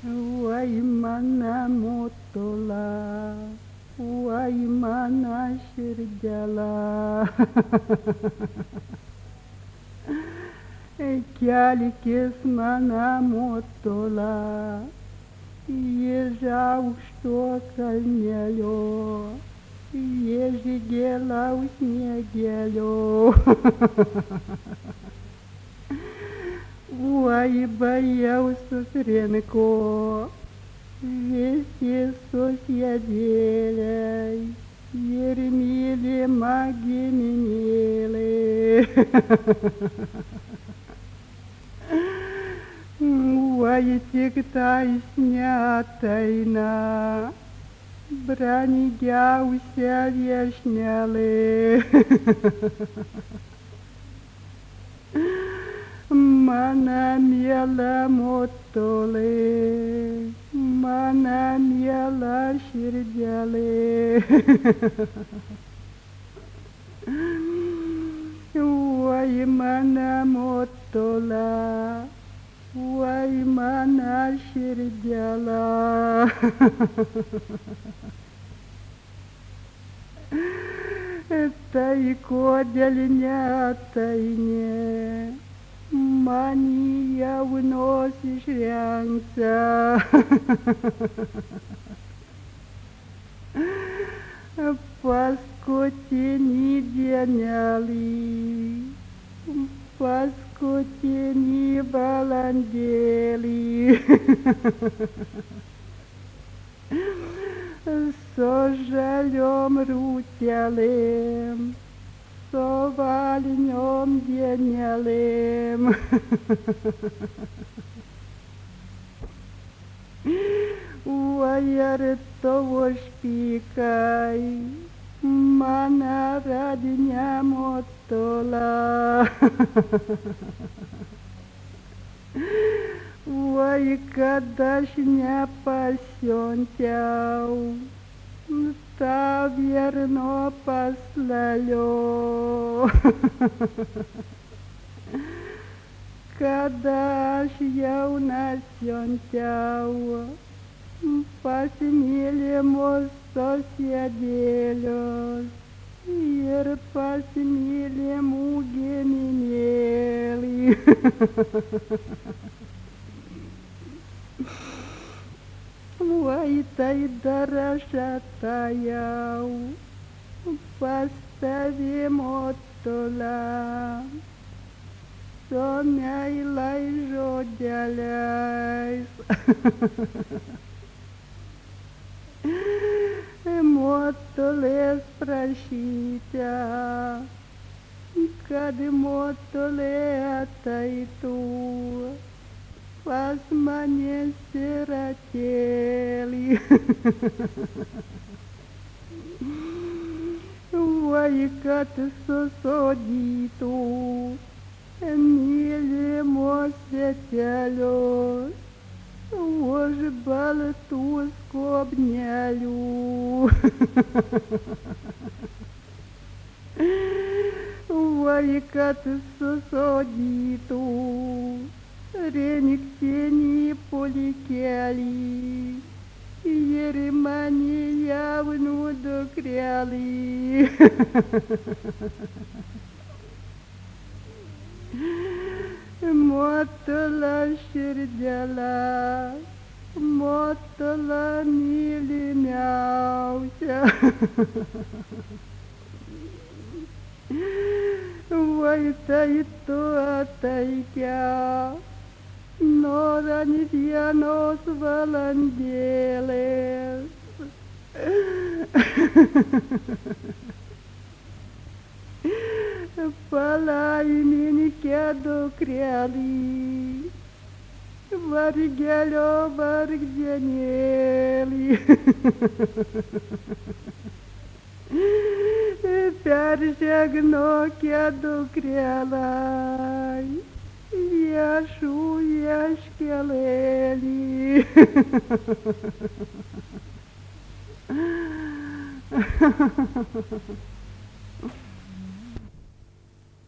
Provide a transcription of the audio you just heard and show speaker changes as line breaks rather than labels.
Waimana motola, waimana shirdala. Kelikis mana motola, ježa už to kalnelio, ježigėla už sniegelio. Uai baiau sufrinko, visi susėdėliai ir mylima giminėlė. Uai tik tais neateina, brangiausia viešnelė. Mana miela motolė, mana miela širdelė. Oi mana motola, oi mana širdelė. Tai kodėl neateini? Mani jaunos išrengta. Paskutinį dienelį, paskutinį valandėlį. Su žaliom rūtelėm, su valiniom dienelėm. Oi ar tavo špikai, mana radinė motola. Oi kad aš nepasiunčiau tau vierno paslalio. Kada aš jaunas siunčiau pas mylimus susėdėlius ir pas mylimų giminėlį. Oi tai dar aš atėjau pas tavį motola, su meilais žodeliais. Motolės prašyte, kad motolė ateitų pas mane siratėlį. Oi kad susodytų mylimus setelius už baltų skobnelių. Oi kad susodytų rinktinį pulikelį ir mani jaunų dukrelį. Motola širdelė, motola mylimiausia. Oi tai tu ateikia, nora nė vienos valandėlės. Palaiminke dukrelį, vargelio vargdienėlį. Peržegnoke dukrelai, viešų vieškelėlį.